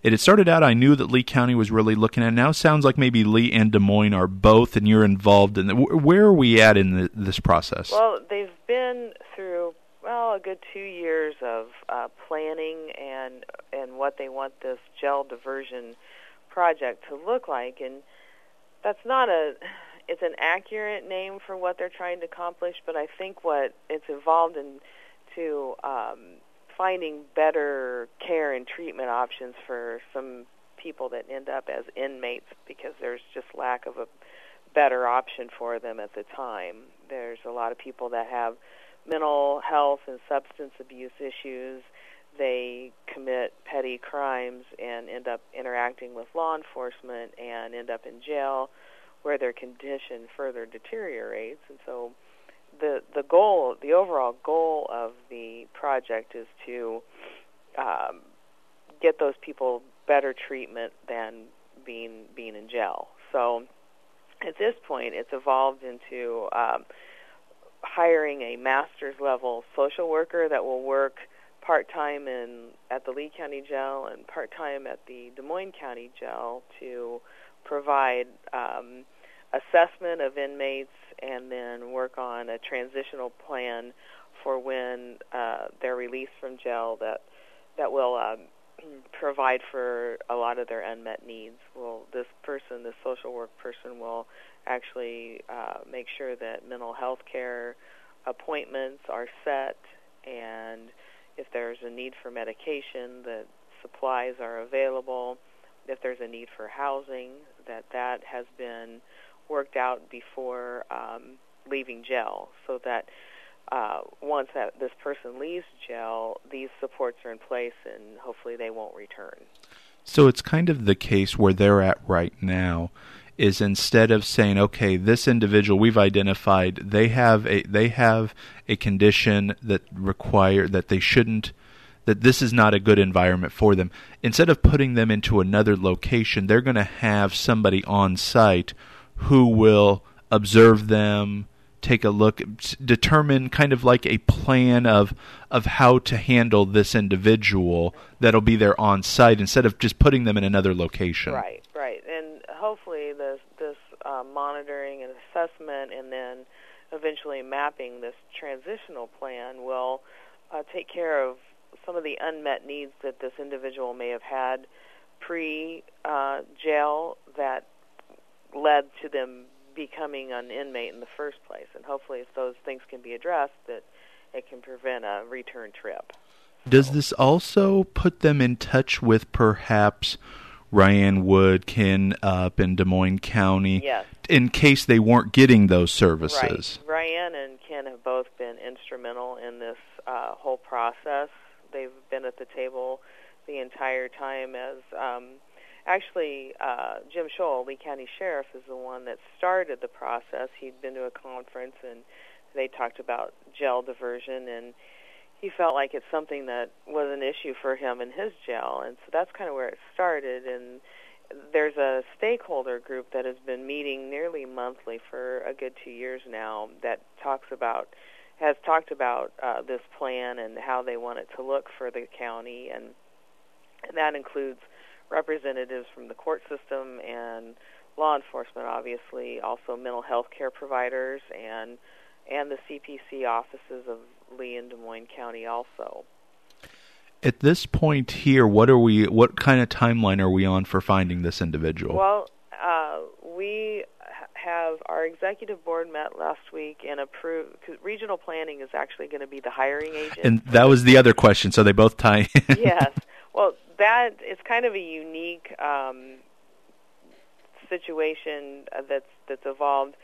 it had started out, I knew that Lee County was really looking at it. Now it sounds like maybe Lee and Des Moines are both, and you're involved in where are we at in this process? Well, they've been through, a good 2 years of planning and what they want this gel diversion project to look like, and that's not it's an accurate name for what they're trying to accomplish, but I think what it's evolved into finding better care and treatment options for some people that end up as inmates because there's just lack of a better option for them at the time. There's a lot of people that have mental health and substance abuse issues. They commit petty crimes and end up interacting with law enforcement and end up in jail where their condition further deteriorates. And so the overall goal of the project is to get those people better treatment than being in jail. So at this point, it's evolved into hiring a master's level social worker that will work part-time at the Lee County Jail and part-time at the Des Moines County Jail to provide assessment of inmates and then work on a transitional plan for when they're released from jail that will provide for a lot of their unmet needs. This social work person will actually make sure that mental health care appointments are set, and if there's a need for medication, that supplies are available. If there's a need for housing, that has been worked out before leaving jail, so that once this person leaves jail, these supports are in place and hopefully they won't return. So it's kind of the case where they're at right now is instead of saying, okay, this individual we've identified, they have a condition that that this is not a good environment for them. Instead of putting them into another location, they're going to have somebody on site who will observe them, take a look, determine kind of like a plan of how to handle this individual that'll be there on site instead of just putting them in another location. Right. And hopefully this monitoring and assessment and then eventually mapping this transitional plan will take care of some of the unmet needs that this individual may have had pre-jail that led to them becoming an inmate in the first place. And hopefully if those things can be addressed, that it can prevent a return trip. Does this also put them in touch with perhaps Ryan Wood, Ken up in Des Moines County, yes, in case they weren't getting those services? Right. Ryan and Ken have both been instrumental in this whole process. They've been at the table the entire time as actually, Jim Scholl, Lee County Sheriff, is the one that started the process. He'd been to a conference, and they talked about jail diversion, and he felt like it's something that was an issue for him in his jail. And so that's kind of where it started. And there's a stakeholder group that has been meeting nearly monthly for a good 2 years now that has talked about this plan and how they want it to look for the county. And that includes representatives from the court system and law enforcement, obviously, also mental health care providers and the CPC offices of Lee and Des Moines County also. At this point here, what kind of timeline are we on for finding this individual? Well, we have our executive board met last week and approved, because regional planning is actually going to be the hiring agent. And that was the other question, so they both tie in. Yes. Well, that is kind of a unique situation that's evolved.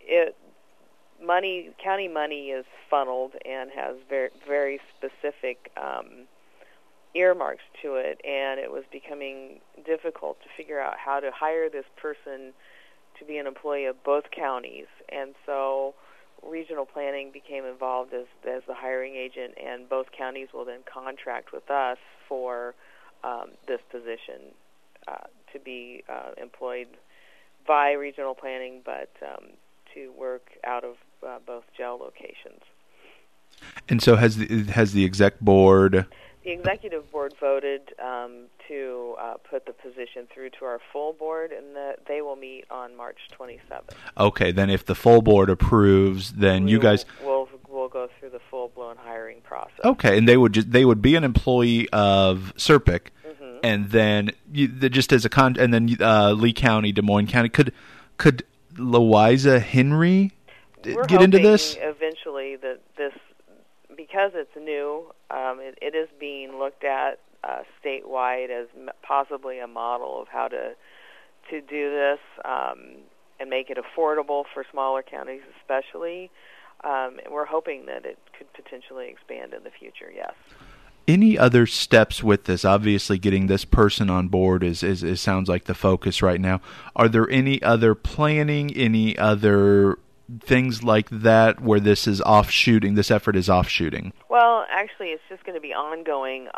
County money is funneled and has very, very specific earmarks to it, and it was becoming difficult to figure out how to hire this person to be an employee of both counties. And so regional planning became involved as the hiring agent, and both counties will then contract with us for this position to be employed by regional planning, but to work out of both jail locations. And so has the exec board? The The executive board voted to put the position through to our full board, and they will meet on March 27th. Okay, then if the full board approves, then you guys we'll go through the full-blown hiring process. Okay, and they would be an employee of Serpic, and then just as and then Lee County, Des Moines County, could Louisa Henry get into this? Eventually, that this, because it's new, it is being looked at statewide as possibly a model of how to do this and make it affordable for smaller counties, especially. And we're hoping that it could potentially expand in the future. Yes. Any other steps with this? Obviously, getting this person on board is sounds like the focus right now. Are there any other planning, any other things like that where this is offshooting? This effort is offshooting. Well, actually, it's just going to be ongoing.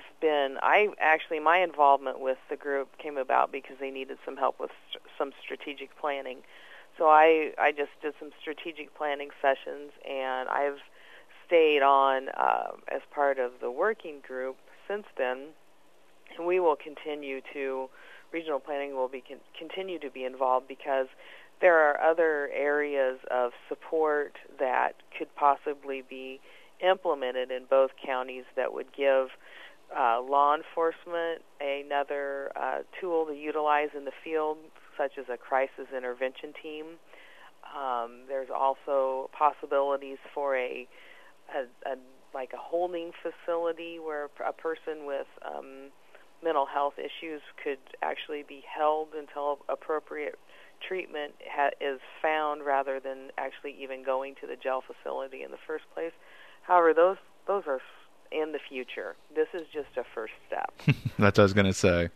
My involvement with the group came about because they needed some help with some strategic planning. So I just did some strategic planning sessions, and I've stayed on as part of the working group since then. And we will continue to, regional planning will continue to be involved because there are other areas of support that could possibly be implemented in both counties that would give law enforcement another tool to utilize in the field, such as a crisis intervention team. There's also possibilities for a holding facility where a person with mental health issues could actually be held until appropriate treatment is found, rather than actually even going to the jail facility in the first place. However, those are in the future. This is just a first step. That's what I was going to say.